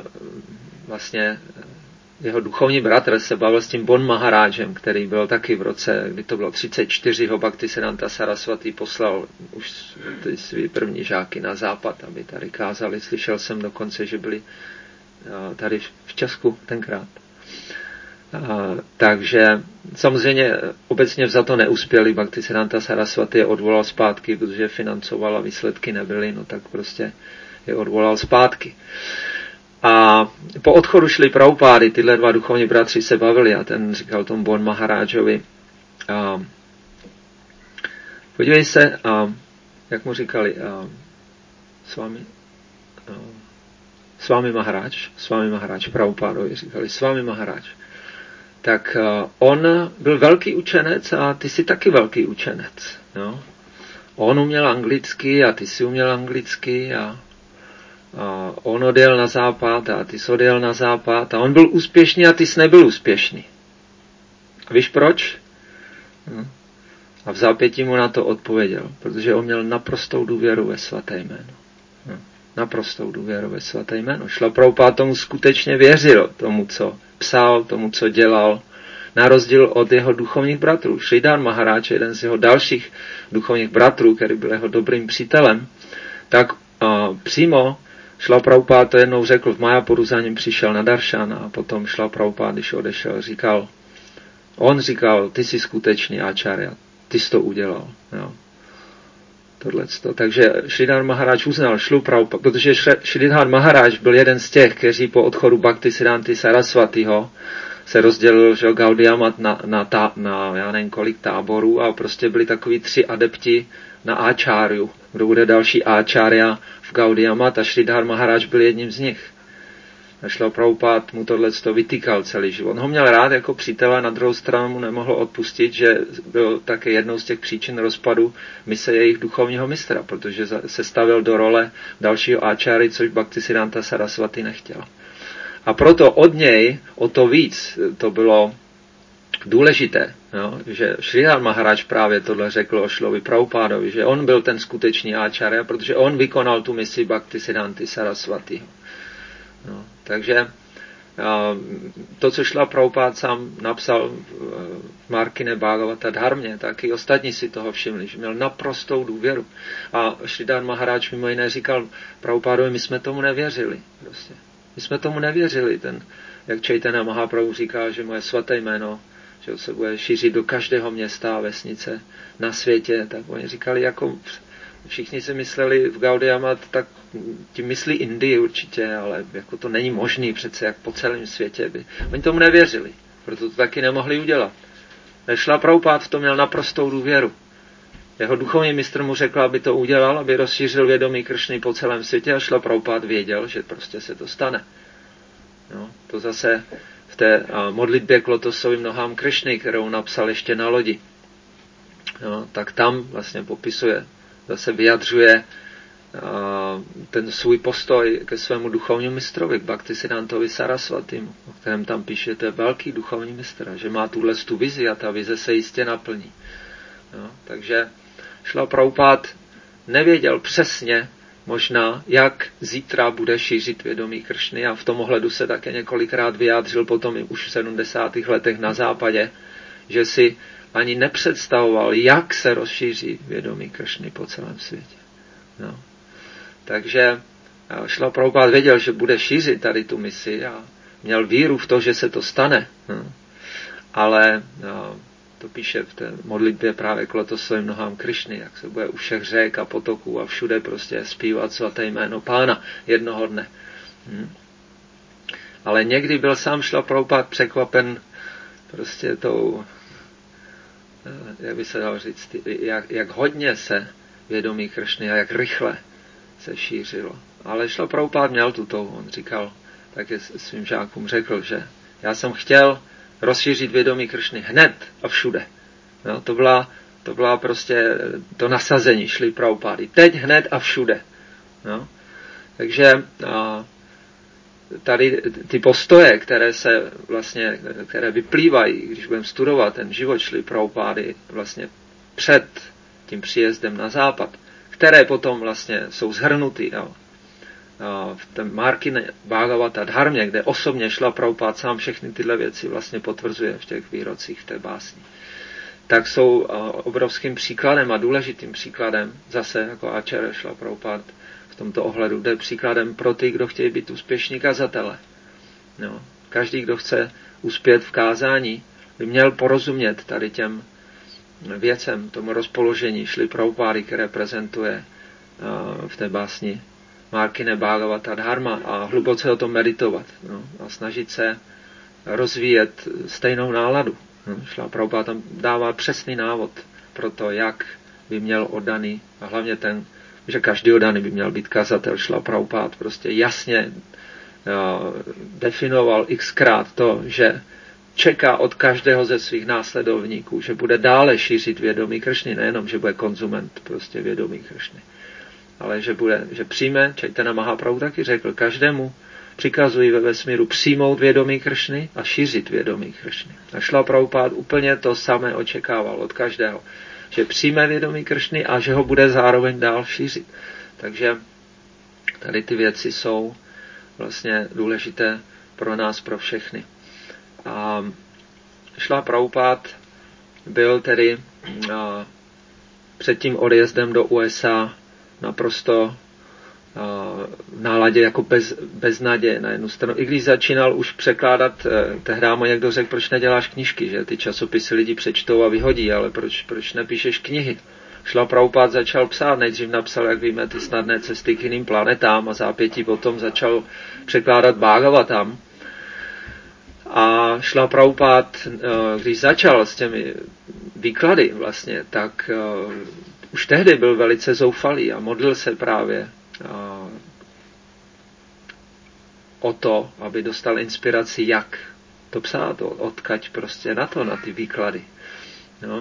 vlastně jeho duchovní bratr se bavil s tím Bon Maharážem, který byl taky v roce, kdy to bylo třicet čtyři, ho Bhaktisiddhanta Sarasvati poslal už ty svý první žáky na západ, aby tady kázali. Slyšel jsem dokonce, že byli tady v Česku tenkrát. A, takže samozřejmě obecně vzato neuspěli. Bhaktisiddhanta Sarasvati je odvolal zpátky, protože financoval a výsledky nebyly, no tak prostě je odvolal zpátky. A po odchodu Šly Prabhupády tyhle dva duchovní bratři se bavili a ten říkal tomu Bon Maharážovi, a podívej se, a jak mu říkali, a s vámi a, s vámi Maharáž, s vámi Maharáž Prabhupádovi říkali, s vámi Maharáž. Tak on byl velký učenec a ty jsi taky velký učenec. No? On uměl anglicky a ty jsi uměl anglicky a, a on odjel na západ a ty jsi odjel na západ a on byl úspěšný a ty jsi nebyl úspěšný. A víš proč? No? A v zápětí mu na to odpověděl, protože on měl naprostou důvěru ve svaté jméno. No? Naprostou důvěru ve svaté jméno. Šla Prabhupád tomu skutečně věřil, tomu, co psal, tomu, co dělal, na rozdíl od jeho duchovních bratrů. Sridhar Maharaj, jeden z jeho dalších duchovních bratrů, který byl jeho dobrým přítelem, tak uh, přímo Šla Prabhupád to jednou řekl, v Mayapuru za ním přišel na daršan a potom Šla Prabhupád, když odešel, říkal, on říkal, ty jsi skutečný acharya, ty jsi to udělal. Jo. Tohleto. Takže Sridhar Maharaj uznal Šrilu Prabhupádu, protože Sridhar Maharaj byl jeden z těch, kteří po odchodu Bhaktisiddhanty Sarasvatiho se rozdělil, že Gaudiya Mat na, na, ta, na já nevím kolik táborů a prostě byli takový tři adepti na áčáryu. Kdo bude další áčárya v Gaudiya Mat a Sridhar Maharaj byl jedním z nich. A Šrila Prabhupád mu tohleto vytýkal celý život. On ho měl rád jako přítele, na druhou stranu mu nemohl odpustit, že byl také jednou z těch příčin rozpadu mise jejich duchovního mistra, protože se stavil do role dalšího áčáry, což Bhaktisiddhanta Sarasvati nechtěl. A proto od něj o to víc to bylo důležité, jo, že Sridhar Maharaj právě tohle řekl o Šrilovi Prabhupádovi, že on byl ten skutečný áčárya, protože on vykonal tu misi Bhaktisiddhanty Sarasvatiho. No, takže to, co Šrila Prabhupád sám napsal v Markine Bhagavata Dharmě, tak i ostatní si toho všimli, že měl naprostou důvěru. A Sridhar Maharaj mimo jiné říkal Prabhupádovi, my jsme tomu nevěřili. Prostě. My jsme tomu nevěřili. Ten, jak Chaitanya Mahaprabhu říká, že moje svaté jméno, že se bude šířit do každého města a vesnice na světě, tak oni říkali, jako všichni si mysleli v Gaudiya Mat, tak tím myslí Indii určitě, ale jako to není možný přece, jak po celém světě by. Oni tomu nevěřili, proto to taky nemohli udělat. Šrila Prabhupád v tom měl naprostou důvěru. Jeho duchovní mistr mu řekl, aby to udělal, aby rozšířil vědomí Kršny po celém světě a Šrila Prabhupád věděl, že prostě se to stane. No, to zase v té modlitbě k lotosovým nohám Kršny, kterou napsal ještě na lodi, no, tak tam vlastně popisuje, zase vyjadřuje ten svůj postoj ke svému duchovnímu mistrovi, k Bhaktisiddhantovi Sarasvatimu, o kterém tam píše, to je velký duchovní mistr, že má tuhle tu vizi a ta vize se jistě naplní. No, takže Šrila Prabhupád nevěděl přesně možná, jak zítra bude šířit vědomí Kršny a v tom ohledu se také několikrát vyjádřil potom i už v sedmdesátých letech na západě, že si ani nepředstavoval, jak se rozšíří vědomí Kršny po celém světě. No. Takže Šrila Prabhupád věděl, že bude šířit tady tu misi a měl víru v to, že se to stane. No. Ale no, to píše v té modlitbě právě k lotosovým nohám Kršny, jak se bude u všech řek a potoků a všude prostě zpívat svaté jméno Pána jednoho dne. Hm. Ale někdy byl sám Šrila Prabhupád překvapen prostě tou, jak by se dalo říct, jak, jak hodně se vědomí Kršny a jak rychle se šířilo. Ale Šrila Prabhupád měl tu touhu. On říkal, taky svým žákům řekl, že já jsem chtěl rozšířit vědomí Kršny hned a všude. No, to, byla, to byla prostě to nasazení Šrily Prabhupády. Teď hned a všude. No. Takže a, tady ty postoje, které se vlastně, které vyplývají, když budeme studovat ten život Šrily Prabhupády vlastně před tím příjezdem na západ, které potom vlastně jsou shrnuty jo, v tom Markine Bhagavata Dharmě, kde osobně Šrila Prabhupád sám všechny tyhle věci vlastně potvrzuje v těch výrocích, v té básni, tak jsou obrovským příkladem a důležitým příkladem zase jako Acharya Šrila Prabhupád v tomto ohledu, jde příkladem pro ty, kdo chtějí být úspěšní kazatele. No, každý, kdo chce uspět v kázání, by měl porozumět tady těm věcem, tomu rozpoložení Šrily Prabhupády, které prezentuje v té básni Markine Bhagavata Dharma a hluboce o tom meditovat no, a snažit se rozvíjet stejnou náladu. No, Šrila Prabhupád tam dává přesný návod pro to, jak by měl oddaný, a hlavně ten, že každý oddaný by měl být kazatel. Šrila Prabhupád prostě jasně uh, definoval xkrát to, že čeká od každého ze svých následovníků, že bude dále šířit vědomí Kršny, nejenom, že bude konzument prostě vědomí Kršny, ale že, bude, že přijme, Chaitanya Mahaprabhu taky řekl, každému přikazují ve vesmíru přijmout vědomí Kršny a šířit vědomí Kršny. A Šrila Prabhupád úplně to samé očekával od každého, že přijme vědomí Kršny a že ho bude zároveň dál šířit. Takže tady ty věci jsou vlastně důležité pro nás, pro všechny. A Šrila Prabhupád byl tedy a, před tím odjezdem do U S A naprosto v náladě jako bez, bez naděje na jednu stranu. I když začínal už překládat, tehdy mu někdo řekl, proč neděláš knížky, že ty časopisy lidi přečtou a vyhodí, ale proč, proč nepíšeš knihy? Šla Prabhupád začal psát, nejdřív napsal, jak víme, ty snadné cesty k jiným planetám a zápětí potom začal překládat Bhagavatam. A Šla Prabhupád, když začal s těmi výklady vlastně, tak už tehdy byl velice zoufalý a modlil se právě o to, aby dostal inspiraci, jak to psát, odkaď prostě na to, na ty výklady. No.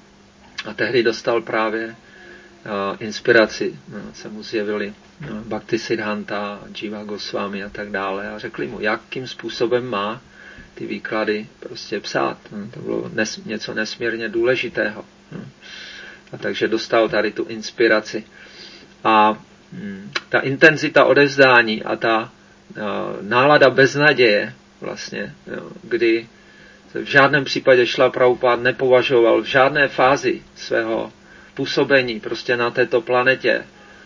A tehdy dostal právě uh, inspiraci. No, se mu zjevili no, Bhaktisiddhanta, Jiva Goswami a tak dále a řekli mu, jakým způsobem má ty výklady prostě psát. No, to bylo nes, něco nesmírně důležitého. No. A takže dostal tady tu inspiraci. A hm, ta intenzita odevzdání a ta uh, nálada beznaděje vlastně, jo, kdy v žádném případě Šla Prabhupád nepovažoval v žádné fázi svého působení prostě na této planetě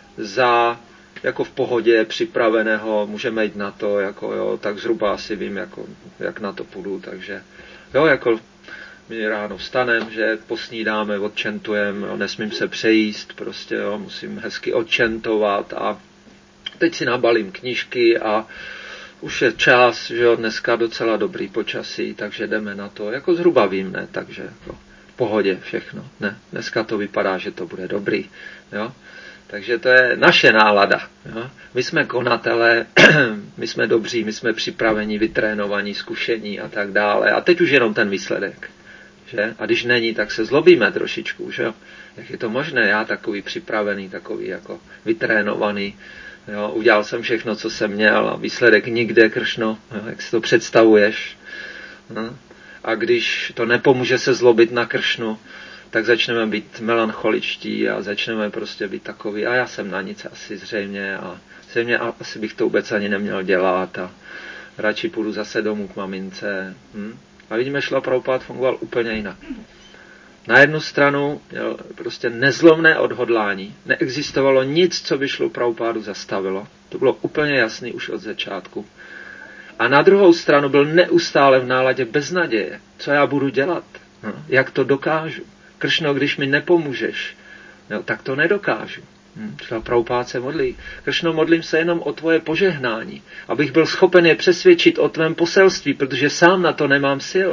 za jako v pohodě připraveného, můžeme jít na to, jako jo, tak zhruba asi vím, jako, jak na to půjdu, takže jo, jako my ráno vstanem, že posnídáme, odčentujeme, jo, nesmím se přejíst, prostě jo, musím hezky odčentovat a teď si nabalím knížky a už je čas, že jo, dneska docela dobrý počasí, takže jdeme na to, jako zhruba vím, ne, takže jako v pohodě všechno, ne, dneska to vypadá, že to bude dobrý, jo, takže to je naše nálada, jo, my jsme konatelé, my jsme dobří, my jsme připraveni, vytrénovaní, zkušení a tak dále a teď už jenom ten výsledek, že, a když není, tak se zlobíme trošičku, že jo, jak je to možné, já takový připravený, takový jako vytrénovaný, jo, udělal jsem všechno, co jsem měl a výsledek nikde, Kršno, jo, jak si to představuješ. No. A když to nepomůže se zlobit na Kršnu, tak začneme být melancholičtí a začneme prostě být takový, a já jsem na nic asi zřejmě a zřejmě asi bych to vůbec ani neměl dělat a radši půjdu zase domů k mamince. Hm? A vidíme, Šla Prabhupád fungoval úplně jinak. Na jednu stranu měl prostě nezlomné odhodlání. Neexistovalo nic, co by Šlu Prabhupádu zastavilo. To bylo úplně jasný už od začátku. A na druhou stranu byl neustále v náladě beznaděje. Co já budu dělat? No, jak to dokážu? Kršno, když mi nepomůžeš, no, tak to nedokážu. Hm? Šla Prabhupád se modlí. Kršno, modlím se jenom o tvoje požehnání, abych byl schopen je přesvědčit o tvém poselství, protože sám na to nemám sil.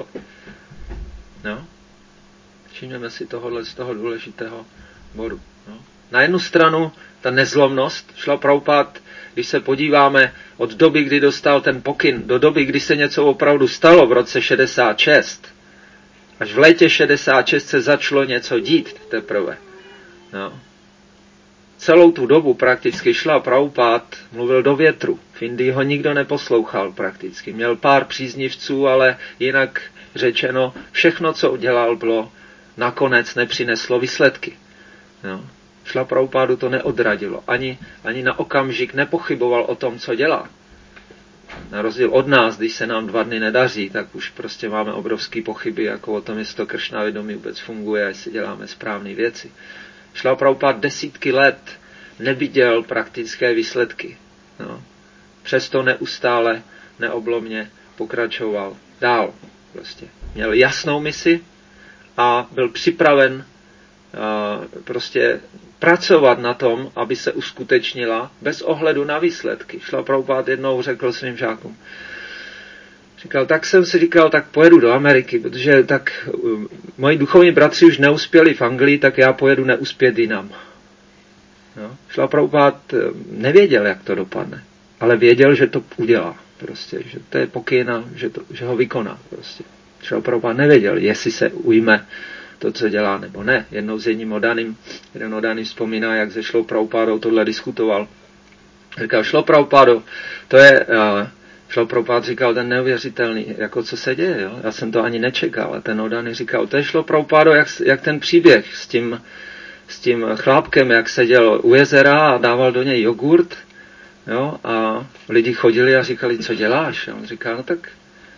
No. Všimneme si tohohle z toho důležitého bodu. No. Na jednu stranu ta nezlomnost, Šla Prabhupád, když se podíváme od doby, kdy dostal ten pokyn, do doby, kdy se něco opravdu stalo v roce šedesát šest, až v létě šedesát šest se začalo něco dít teprve. No. Celou tu dobu prakticky Šla Prabhupád mluvil do větru. V Indii ho nikdo neposlouchal prakticky. Měl pár příznivců, ale jinak řečeno, všechno, co udělal, bylo nakonec nepřineslo výsledky. No. Šla Prabhupádu to neodradilo. Ani, ani na okamžik nepochyboval o tom, co dělá. Na rozdíl od nás, když se nám dva dny nedaří, tak už prostě máme obrovské pochyby, jako o tom, jestli to Kršna vědomí vůbec funguje, jestli děláme správné věci. Šla Prabhupád desítky let neviděl praktické výsledky. No. Přesto neustále, neoblomně pokračoval dál. Prostě. Měl jasnou misi a byl připraven uh, prostě pracovat na tom, aby se uskutečnila bez ohledu na výsledky. Šla Prabhupád jednou řekl svým žákům. Říkal, tak jsem si říkal, tak pojedu do Ameriky, protože tak uh, moji duchovní bratři už neuspěli v Anglii, tak já pojedu neuspět jinam. No. Šla Prabhupád uh, nevěděl, jak to dopadne, ale věděl, že to udělá. Prostě, že to je pokyn, že, to, že ho vykoná. Prostě. Šla Prabhupád nevěděl, jestli se ujme to, co dělá, nebo ne. Jednou s jedním odaným, jeden odaný vzpomíná, jak se Šlou Prabhupádou tohle diskutoval. Říkal, Šlo Prabhupádo, to je, uh, Šlo Prabhupád říkal, ten neuvěřitelný, jako co se děje, jo? Já jsem to ani nečekal. A ten odaný říkal, to je Šlo Prabhupádo, jak, jak ten příběh s tím, s tím chlápkem, jak seděl u jezera a dával do něj jogurt, jo? A lidi chodili a říkali, co děláš? A on říkal, no tak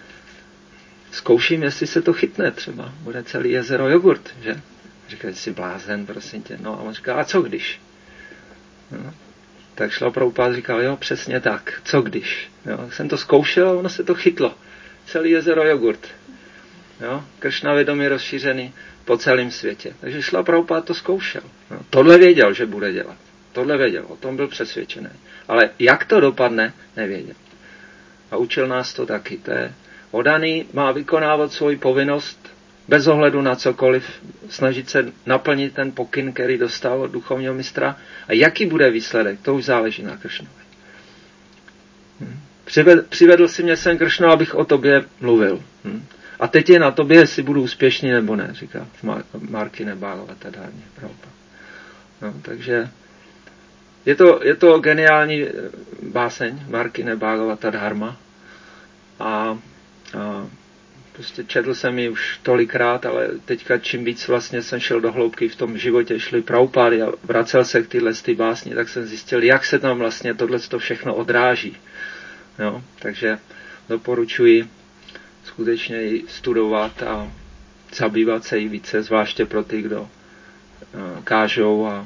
zkouším, jestli se to chytne třeba. Bude celý jezero jogurt, že? Říkali, jsi blázen, prosím tě. No a on říká, a co když? No. Tak Šrila Prabhupáda říkal, jo, přesně tak, co když. Jo, jsem to zkoušel a ono se to chytlo. Celý jezero jogurt. Jo, Kršna vědomí rozšířený po celém světě. Takže Šrila Prabhupáda to zkoušel. Jo, tohle věděl, že bude dělat. Tohle věděl, o tom byl přesvědčený. Ale jak to dopadne, nevěděl. A učil nás to taky. To je, oddaný má vykonávat svoji povinnost bez ohledu na cokoliv, snažit se naplnit ten pokyn, který dostal od duchovního mistra. A jaký bude výsledek, to už záleží na Kršnovi. Hm. Přivedl, přivedl si mě sem Kršno, abych o tobě mluvil. Hm. A teď je na tobě, jestli budu úspěšný nebo ne, říká Markine Bhagavata Dharmě. No, takže je to, je to geniální báseň Markine Bhagavata Dharma. A, a prostě četl jsem ji už tolikrát, ale teďka čím víc vlastně jsem šel do hloubky v tom životě Šrily Prabhupády a vracel se k tyhle ty básni, tak jsem zjistil, jak se tam vlastně tohle všechno odráží. Jo? Takže doporučuji skutečně ji studovat a zabývat se jí více, zvláště pro ty, kdo kážou a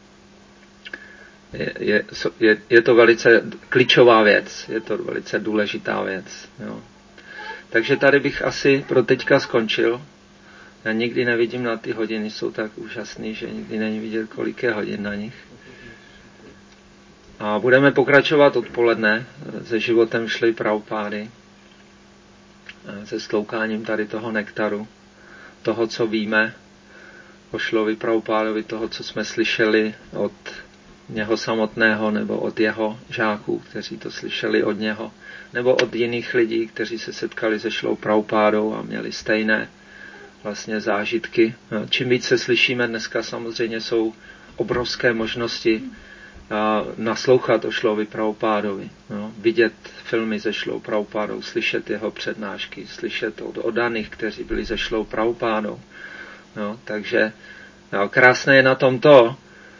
je, je, je, je to velice klíčová věc, je to velice důležitá věc. Jo. Takže tady bych asi pro teďka skončil. Já nikdy nevidím na ty hodiny, jsou tak úžasný, že nikdy není vidět, kolik je hodin na nich. A budeme pokračovat odpoledne se životem Šrily Prabhupády, se stloukáním tady toho nektaru, toho, co víme o Šrilovi Prabhupádovi, toho, co jsme slyšeli od něho samotného, nebo od jeho žáků, kteří to slyšeli od něho, nebo od jiných lidí, kteří se setkali se Šrilou Prabhupádou a měli stejné vlastně zážitky. Čím víc se slyšíme dneska, samozřejmě jsou obrovské možnosti a naslouchat o Šrilovi Prabhupádovi, no, vidět filmy se Šrilou Prabhupádou, slyšet jeho přednášky, slyšet od oddaných, kteří byli se Šrilou Prabhupádou. No, takže no, krásné je na tom to,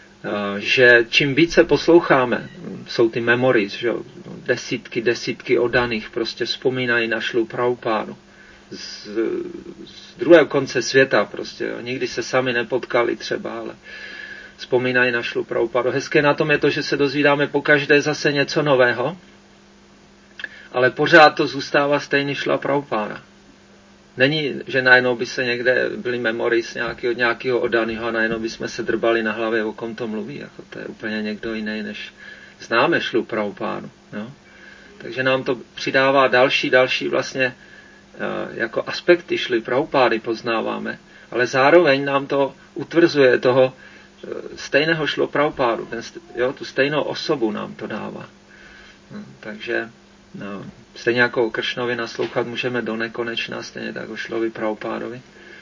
že čím více posloucháme, jsou ty memories, že desítky, desítky oddaných prostě vzpomínají na Šrilu Prabhupádu z, z druhého konce světa prostě, jo. Nikdy se sami nepotkali třeba, ale vzpomínají na Šrilu Prabhupádu. Hezké na tom je to, že se dozvídáme pokaždé zase něco nového, ale pořád to zůstává stejný Šrila Prabhupáda. Není, že najednou by se někde byly memories nějaký, od nějakého oddaného a najednou by jsme se drbali na hlavě, o kom to mluví. Jako to je úplně někdo jiný, než známe Šrilu Prabhupádu. No? Takže nám to přidává další, další vlastně uh, jako aspekty Šrily Prabhupády poznáváme, ale zároveň nám to utvrzuje toho uh, stejného Šrilu Prabhupádu, ten, jo, tu stejnou osobu nám to dává. No, takže no, stejně jako o Kršnovi naslouchat můžeme do nekonečna, stejně tak o Šrilovi Prabhupádovi.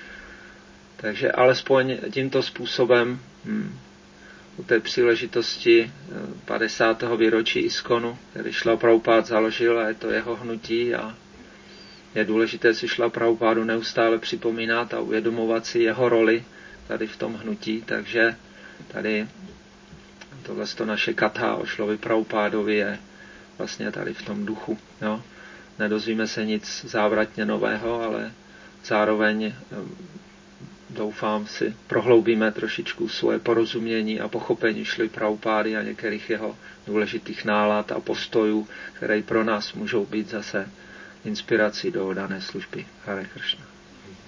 Takže alespoň tímto způsobem hm, u té příležitosti padesátého výročí Iskonu, který Šrila Prabhupád založil a je to jeho hnutí a je důležité si Šrila Prabhupádu neustále připomínat a uvědomovat si jeho roli tady v tom hnutí, takže tady tohle to naše katha o Šrilovi Prabhupádovi je vlastně tady v tom duchu. Jo. Nedozvíme se nic závratně nového, ale zároveň doufám si prohloubíme trošičku svoje porozumění a pochopení Šrily Prabhupády a některých jeho důležitých nálad a postojů, které pro nás můžou být zase inspirací do dané služby. Hare Kršna.